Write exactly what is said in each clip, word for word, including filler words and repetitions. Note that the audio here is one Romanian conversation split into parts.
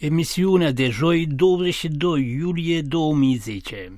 Emisiunea de joi, douăzeci și doi iulie două mii zece.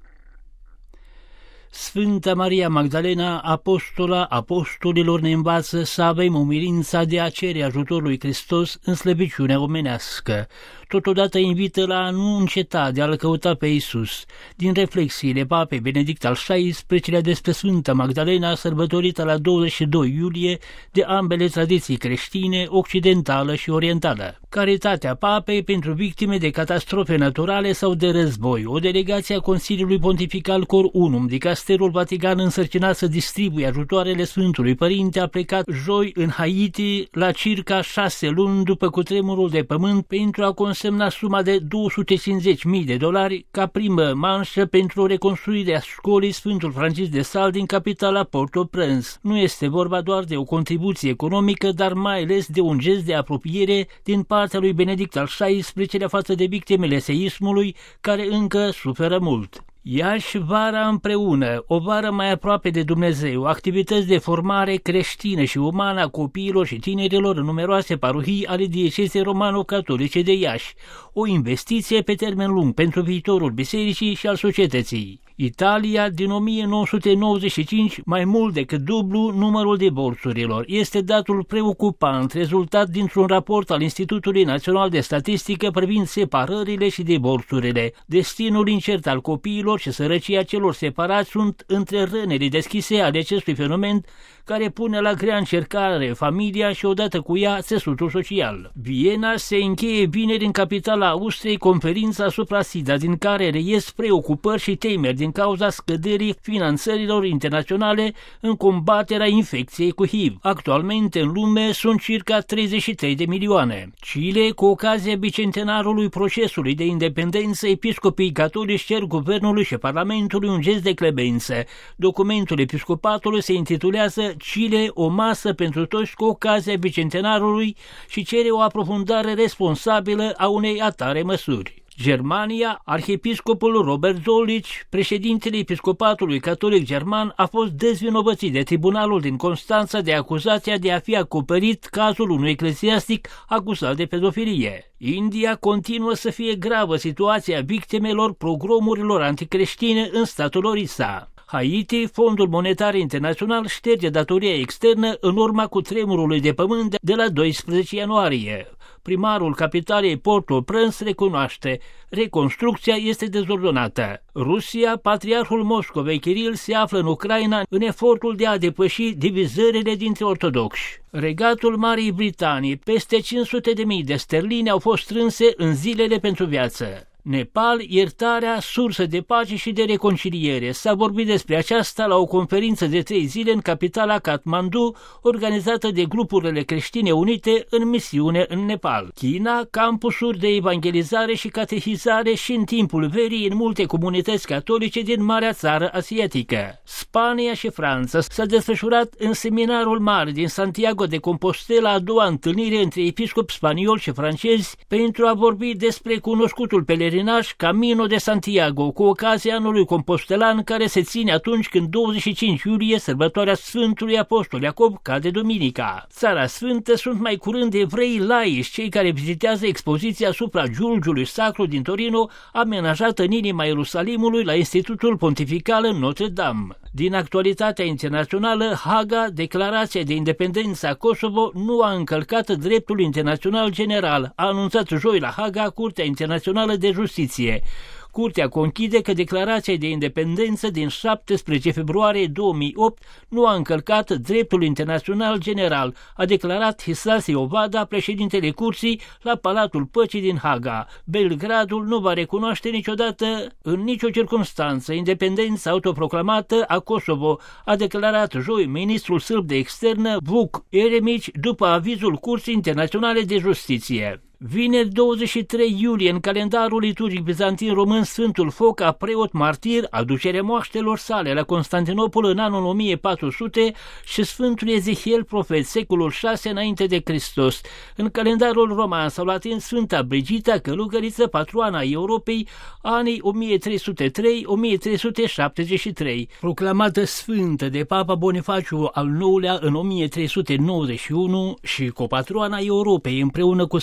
Sfânta Maria Magdalena, apostola apostolilor, ne învață să avem umilința de a cere ajutorul lui Hristos în slăbiciunea omenească. Totodată invită la a nu înceta de a-L căuta pe Iisus. Din reflexiile Papei Benedict al șaisprezecelea despre Sfânta Magdalena, sărbătorită la douăzeci și doi iulie de ambele tradiții creștine, occidentală și orientală. Caritatea Papei pentru victime de catastrofe naturale sau de război. O delegație a Consiliului Pontifical Cor Unum, dicasterul Vatican însărcinat să distribuie ajutoarele Sfântului Părinte, a plecat joi în Haiti la circa șase luni după cutremurul de pământ pentru a consemna suma de două sute cincizeci de mii de dolari ca primă manșă pentru reconstruirea școlii Sfântul Francisc de Sales din capitala Port-au-Prince. Nu este vorba doar de o contribuție economică, dar mai ales de un gest de apropiere din partea lui Benedict al șaisprezecelea față de victimele seismului, care încă suferă mult. Iași, vara împreună, o vară mai aproape de Dumnezeu, activități de formare creștină și umană a copiilor și tinerilor în numeroase parohii ale diecezei romano-catolice de Iași, o investiție pe termen lung pentru viitorul bisericii și al societății. Italia, din o mie nouă sute nouăzeci și cinci, mai mult decât dublu numărul divorțurilor. Este datul preocupant, rezultat dintr-un raport al Institutului Național de Statistică privind separările și divorțurile. Destinul incert al copiilor și sărăcia celor separați sunt între rănile deschise ale acestui fenomen, care pune la grea încercare familia și odată cu ea țesutul social. Viena se încheie vineri în capitala Austriei conferința asupra SIDA, din care reies preocupări și temeri din cauza scăderii finanțărilor internaționale în combaterea infecției cu H I V. Actualmente în lume sunt circa treizeci și trei de milioane. Chile, cu ocazia bicentenarului procesului de independență, episcopii catolici cer guvernului și parlamentului un gest de clemență. Documentul episcopatului se intitulează Chile, o masă pentru toți cu ocazia bicentenarului și cere o aprofundare responsabilă a unei atare măsuri. Germania, arhiepiscopul Robert Zollich, președintele episcopatului catolic german, a fost dezvinovățit de tribunalul din Constanța de acuzația de a fi acoperit cazul unui ecleziastic acuzat de pedofilie. India continuă să fie gravă situația victimelor pogromurilor anticreștine în statul Orissa. Haiti, Fondul Monetar Internațional șterge datoria externă în urma cutremurului de pământ de la doisprezece ianuarie. Primarul capitalei Port-au-Prince recunoaște: reconstrucția este dezordonată. Rusia, patriarhul Moscovei Kiril se află în Ucraina în efortul de a depăși divizările dintre ortodoxi. Regatul Marii Britanii, peste cinci sute de mii de sterline au fost strânse în zilele pentru viață. Nepal, iertarea, sursă de pace și de reconciliere. S-a vorbit despre aceasta la o conferință de trei zile în capitala Kathmandu, organizată de grupurile creștine unite în misiune în Nepal. China, campusuri de evangelizare și catehizare și în timpul verii în multe comunități catolice din marea țară asiatică. Spania și Franța. S-a desfășurat în seminarul mare din Santiago de Compostela a doua întâlnire între episcopi spanioli și francezi pentru a vorbi despre cunoscutul pelerinaj Camino de Santiago, cu ocazia anului compostelan, care se ține atunci când douăzeci și cinci iulie, sărbătoarea Sfântului Apostol Iacob, cade duminica. Țara Sfântă sunt mai curând evrei laici, cei care vizitează expoziția asupra Giulgiului Sacru din Torino, amenajată în inima Ierusalimului la Institutul Pontifical în Notre-Dame. Din actualitatea internațională, Haga, declarația de independență a Kosovo nu a încălcat dreptul internațional general, a anunțat joi la Haga Curtea Internațională de Justiție. Curtea conchide că declarația de independență din șaptesprezece februarie două mii opt nu a încălcat dreptul internațional general, a declarat Hisasi Ovada, președintele curții, la Palatul Păcii din Haga. Belgradul nu va recunoaște niciodată, în nicio circunstanță, independența autoproclamată a Kosovo, a declarat joi ministrul sârb de externă Vuk Jeremić după avizul Curții Internaționale de Justiție. Vineri douăzeci și trei iulie, în calendarul liturgic bizantin român, Sfântul Foca, preot martir, aducerea moaștelor sale la Constantinopol în anul o mie patru sute și Sfântul Ezechiel, profet, secolul șase înainte de Hristos. În calendarul roman s-au latin Sfânta Brigita, călugăriță, patroana Europei, anii o mie trei sute trei - o mie trei sute șaptezeci și trei, proclamată sfântă de Papa Bonifaciu al nouălea în o mie trei sute nouăzeci și unu și copatroana Europei, împreună cu Sfânta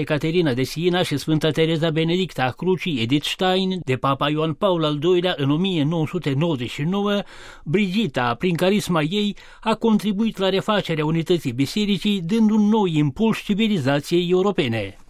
Ecaterina de Siena și Sfânta Tereza Benedicta a Crucii Edith Stein, de Papa Ioan Paul al doilea în o mie nouă sute nouăzeci și nouă, Brigita, prin carisma ei, a contribuit la refacerea unității bisericii, dând un nou impuls civilizației europene.